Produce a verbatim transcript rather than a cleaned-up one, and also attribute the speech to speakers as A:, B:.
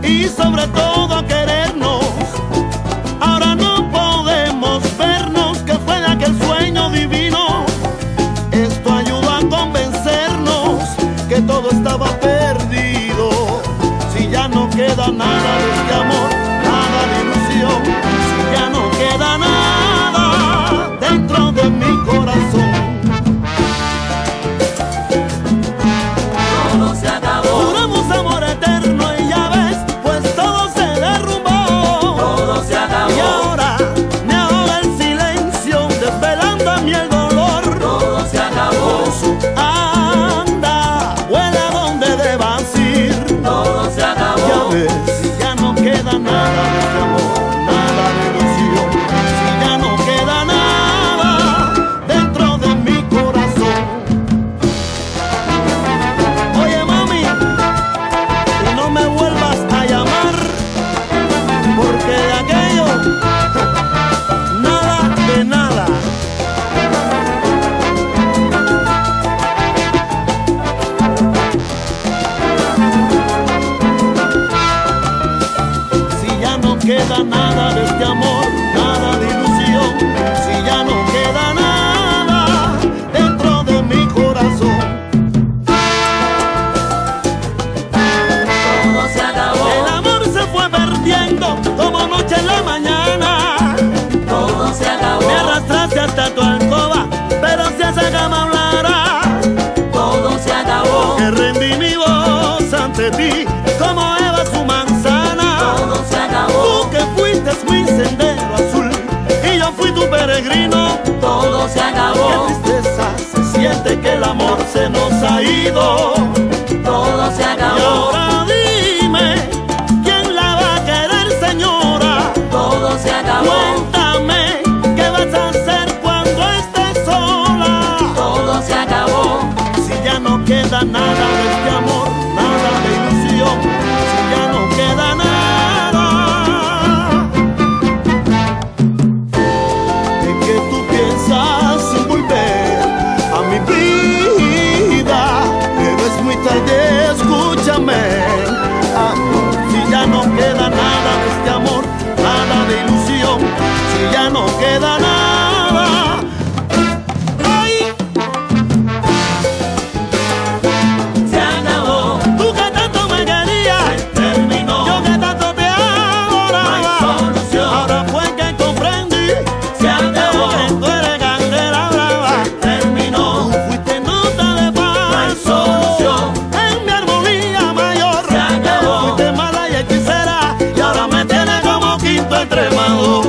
A: y sobre todo a querernos. Ahora no podemos vernos, que fue de aquel sueño divino. Esto ayudó a convencernos que todo estaba perdido. Si ya no queda nada de este amor, nada de ilusión, si ya no queda nada dentro de mi corazón.
B: Todo se acabó.
A: Juramos amor eterno y ya ves, pues todo se derrumbó.
B: Todo se acabó.
A: Y ahora me ahoga el silencio, desvelando a mí el dolor.
B: Todo se acabó.
A: Anda, vuela donde debas ir.
B: Todo se acabó.
A: Ya ves, si ya no queda nada de este amor, nada de ilusión, si ya no queda nada dentro de mi corazón. Oye mami, y no me vuelvas a llamar, porque de aquello nada de nada. Si ya no queda nada de este amor, nada de ilusión, si ya no queda nada dentro de mi corazón.
B: Todo se acabó.
A: El amor se fue perdiendo como noche en la mañana.
B: Todo se acabó.
A: Me arrastraste hasta tu alcoba, pero si esa cama hablara,
B: Todo se acabó.
A: que rendí mi voz ante ti como Eva su manzana.
B: Todo se acabó.
A: Tú que fuiste mi sendero azul y yo fui tu peregrino.
B: Todo se
A: Qué
B: acabó.
A: tristeza se siente que el amor se nos ha ido.
B: Todo se
A: Y
B: acabó.
A: ahora dime, ¿quién la va a querer, señora?
B: Todo se acabó.
A: Cuéntame, ¿qué vas a hacer cuando estés sola?
B: Todo se acabó.
A: Si ya no queda nada de este amor, nada de ilusión, si ya no queda nada, ¿en qué tú piensas volver a mi vida? Pero es muy tarde, escúchame. Amor, si ya no queda nada de este amor, nada de ilusión, si ya no queda nada. ¡Ay!
B: Se acabó.
A: Tú que tanto me querías,
B: Terminó.
A: yo que tanto te adoraba.
B: No hay solución.
A: Ahora fue que comprendí
B: Se acabó.
A: que tú eres candela brava.
B: Terminó.
A: Tú fuiste nota de
B: No hay
A: paso
B: solución.
A: en mi armonía mayor.
B: Se acabó.
A: Fuiste mala y hechicera y ahora me tienes como quinto extremado.